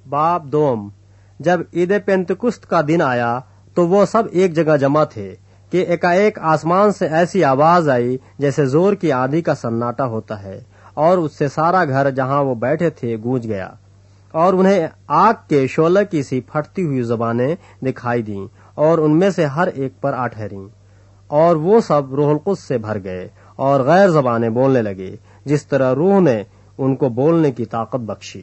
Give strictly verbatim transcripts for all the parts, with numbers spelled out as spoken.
बाब दोम। जब ईद पेंतकुस्त का दिन आया तो वो सब एक जगह जमा थे कि एकाएक आसमान से ऐसी आवाज आई जैसे जोर की आंधी का सन्नाटा होता है, और उससे सारा घर जहां वो बैठे थे गूंज गया, और उन्हें आग के शोले की सी फटती हुई ज़बानें दिखाई दीं, और उनमें से हर एक पर आ ठहरीं, और वो सब रूहुल कुद्स से भर गए और गैर ज़बानें बोलने लगे, जिस तरह रूह ने उनको बोलने की ताकत बख्शी।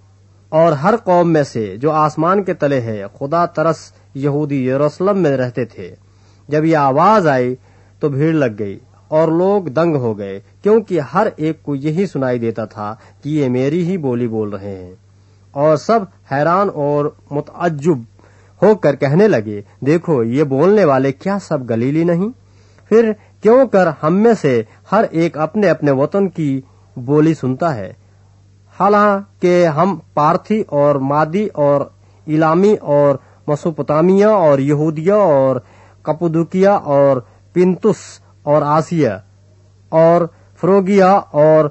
और हर कौम में से जो आसमान के तले है खुदा तरस यहूदी यरूशलेम में रहते थे। जब ये आवाज आई तो भीड़ लग गई और लोग दंग हो गए, क्योंकि हर एक को यही सुनाई देता था कि ये मेरी ही बोली बोल रहे हैं। और सब हैरान और मुतअज्जुब होकर कहने लगे, देखो ये बोलने वाले क्या सब गलीली नहीं? फिर क्यों कर हम में से हर एक अपने अपने वतन की बोली सुनता है? हालांकि हम पार्थी और मादी और इलामी और मसोपोटामिया और यहूदिया और कपुदुकिया और पिंतुस और आसिया और फ्रोगिया और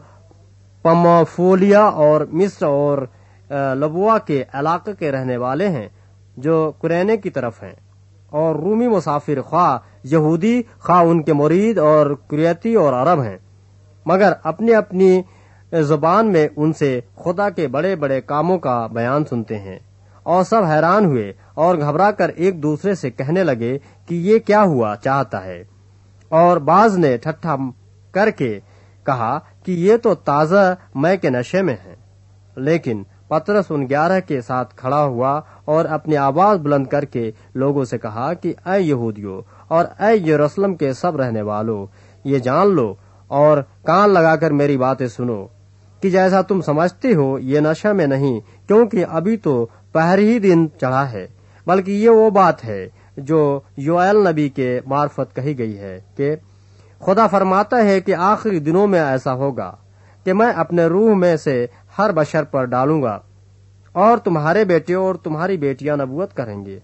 पम्फोलिया और मिस्र और लबुआ के इलाके के रहने वाले हैं जो कुरैने की तरफ हैं, और रूमी मुसाफिर ख्वा यहूदी ख्वा उनके मुरीद और कुरैती और अरब हैं, मगर अपनी अपनी जुबान में उनसे खुदा के बड़े बड़े कामों का बयान सुनते हैं। और सब हैरान हुए और घबरा कर एक दूसरे से कहने लगे कि ये क्या हुआ चाहता है। और बाज ने ठट्ठा करके कहा कि ये तो ताज़ा मै के नशे में है। लेकिन पतरस उन ग्यारह के साथ खड़ा हुआ और अपनी आवाज बुलंद करके लोगों से कहा कि ऐ यहूदियों और ऐ यरूशलेम के सब रहने वालों, ये जान लो और कान लगाकर मेरी बातें सुनो कि जैसा तुम समझते हो ये नशा में नहीं, क्योंकि अभी तो पहर ही दिन चढ़ा है, बल्कि ये वो बात है जो योएल नबी के मार्फत कही गई है कि खुदा फरमाता है कि आखिरी दिनों में ऐसा होगा कि मैं अपने रूह में से हर बशर पर डालूंगा, और तुम्हारे बेटे और तुम्हारी बेटियां नबूवत करेंगे,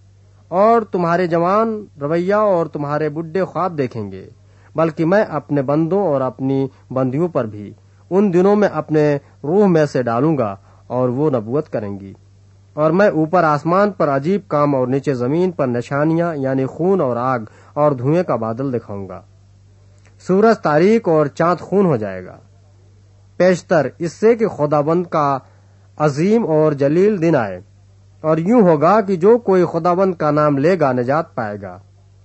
और तुम्हारे जवान रवैया और तुम्हारे बुढ़े ख्वाब देखेंगे, बल्कि मैं अपने बंदों और अपनी बंदियों पर भी उन दिनों में अपने रूह में से डालूंगा, और वो नबूवत करेंगी। और मैं ऊपर आसमान पर अजीब काम और नीचे जमीन पर निशानियां यानी खून और आग और धुएं का बादल दिखाऊंगा। सूरज तारीक और चांद खून हो जाएगा, पेशतर इससे कि खुदाबंद का अजीम और जलील दिन आए, और यूं होगा कि जो कोई खुदाबंद का नाम लेगा निजात पाएगा।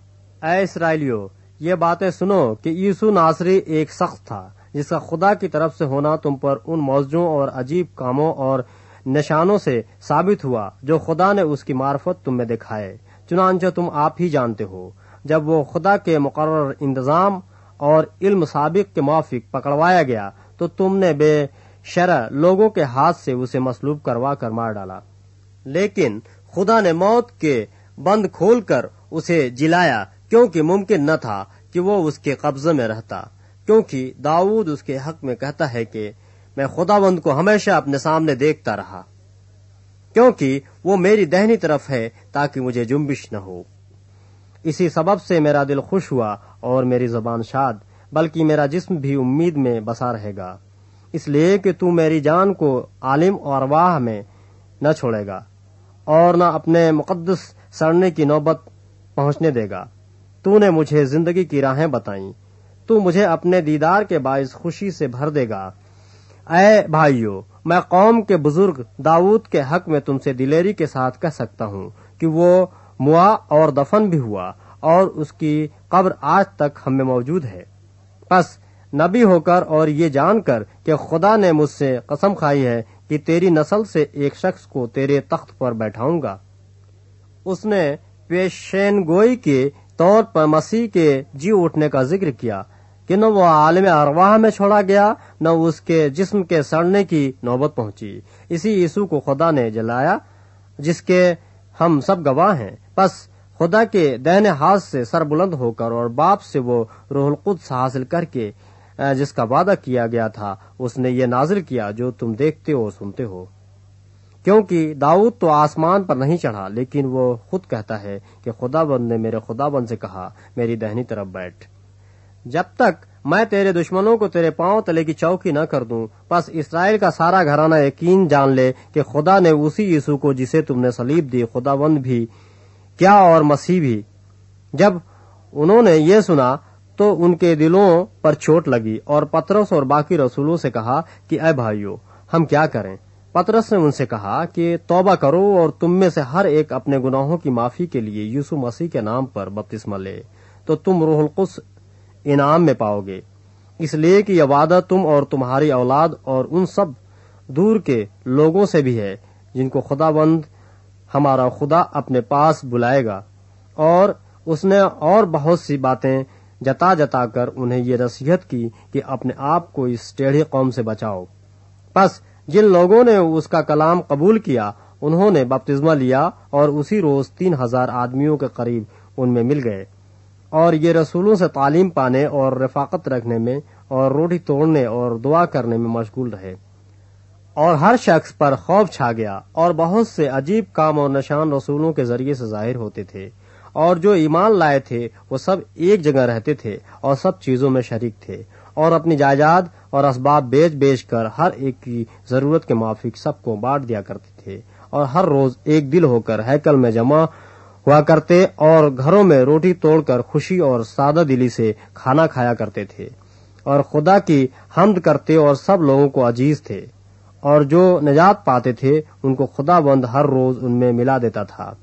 ऐ इस्राएलियों, ये बातें सुनो कि यीशु नासरी एक शख्स था जिसका खुदा की तरफ से होना तुम पर उन मौजों और अजीब कामों और निशानों से साबित हुआ जो खुदा ने उसकी मार्फत तुम में दिखाए। चुनांचे तुम आप ही जानते हो, जब वो खुदा के मुकर्रर इंतजाम और इल्म साबिक के मुआफिक पकड़वाया गया तो तुमने बेशरह लोगों के हाथ से उसे मसलूब करवा कर मार डाला। लेकिन खुदा ने मौत के बंद खोलकर उसे जिलाया, क्योंकि मुमकिन न था कि वो उसके कब्जे में रहता, क्योंकि दाऊद उसके हक में कहता है कि मैं खुदावंद को हमेशा अपने सामने देखता रहा, क्योंकि वो मेरी दाहिनी तरफ है ताकि मुझे जुम्बिश न हो। इसी सबब से मेरा दिल खुश हुआ और मेरी जुबान शाद, बल्कि मेरा जिस्म भी उम्मीद में बसा रहेगा, इसलिए कि तू मेरी जान को आलिम और अरवाह में न छोड़ेगा और न अपने मुकद्दस सड़ने की नौबत पहुंचने देगा। तूने मुझे जिंदगी की राहें बताई, तू मुझे अपने दीदार के बाइस खुशी से भर देगा। ऐ भाइयों, मैं कौम के बुजुर्ग दाऊद के हक में तुमसे दिलेरी के साथ कह सकता हूँ कि वो मुआ और दफन भी हुआ, और उसकी कब्र आज तक हम में मौजूद है। बस नबी होकर और ये जानकर कि खुदा ने मुझसे कसम खाई है कि तेरी नस्ल से एक शख्स को तेरे तख्त पर बैठाऊंगा। उसने पेशेन गोई के तौर पर मसीह के जी उठने का जिक्र किया कि न वो आलम अरवाह में छोड़ा गया, न उसके जिस्म के सड़ने की नौबत पहुंची। इसी यीशु को खुदा ने जलाया, जिसके हम सब गवाह हैं। बस खुदा के दाहिने हाथ से सर बुलंद होकर और बाप से वो रूहुल कुद्स हासिल करके जिसका वादा किया गया था, उसने ये नाजिल किया जो तुम देखते हो और सुनते हो। क्योंकि दाऊद तो आसमान पर नहीं चढ़ा, लेकिन वो खुद कहता है कि खुदाबंद ने मेरे खुदाबंद से कहा, मेरी दाहिनी तरफ बैठ, जब तक میں تیرے دشمنوں کو تیرے پاؤں تلے کی چوکی نہ کر دوں. بس اسرائیل کا سارا گھرانہ یقین جان لے کہ خدا نے اسی یسوع کو جسے تم نے صلیب دی خداوند بھی کیا اور مسیح بھی. جب انہوں نے یہ سنا تو ان کے دلوں پر چوٹ لگی اور پطرس اور باقی رسولوں سے کہا کہ اے بھائیو ہم کیا کریں. پطرس نے ان سے کہا کہ توبہ کرو اور تم میں سے ہر ایک اپنے گناہوں کی معافی کے لیے یسوع مسیح کے نام پر بپتسمہ لے تو تم روح القدس انعام میں پاؤ گے. اس لیے کہ یہ وعدہ تم اور تمہاری اولاد اور ان سب دور کے لوگوں سے بھی ہے جن کو خداوند ہمارا خدا اپنے پاس بلائے گا. اور اس نے اور بہت سی باتیں جتا جتا کر انہیں یہ نصیحت کی کہ اپنے آپ کو اس ٹیڑھی قوم سے بچاؤ. پس جن لوگوں نے اس کا کلام قبول کیا انہوں نے بپتسمہ لیا اور اسی روز تین ہزار آدمیوں کے قریب ان میں مل گئے اور یہ رسولوں سے تعلیم پانے اور رفاقت رکھنے میں اور روٹی توڑنے اور دعا کرنے میں مشغول رہے. اور ہر شخص پر خوف چھا گیا اور بہت سے عجیب کام اور نشان رسولوں کے ذریعے سے ظاہر ہوتے تھے. اور جو ایمان لائے تھے وہ سب ایک جگہ رہتے تھے اور سب چیزوں میں شریک تھے اور اپنی جائیداد اور اسباب بیچ بیچ کر ہر ایک کی ضرورت کے موافق سب کو بانٹ دیا کرتے تھے اور ہر روز ایک دل ہو کر ہیکل میں جمع ہوا کرتے اور گھروں میں روٹی توڑ کر خوشی اور سادہ دلی سے کھانا کھایا کرتے تھے اور خدا کی حمد کرتے اور سب لوگوں کو عزیز تھے اور جو نجات پاتے تھے ان کو خدا بند ہر روز ان میں ملا دیتا تھا.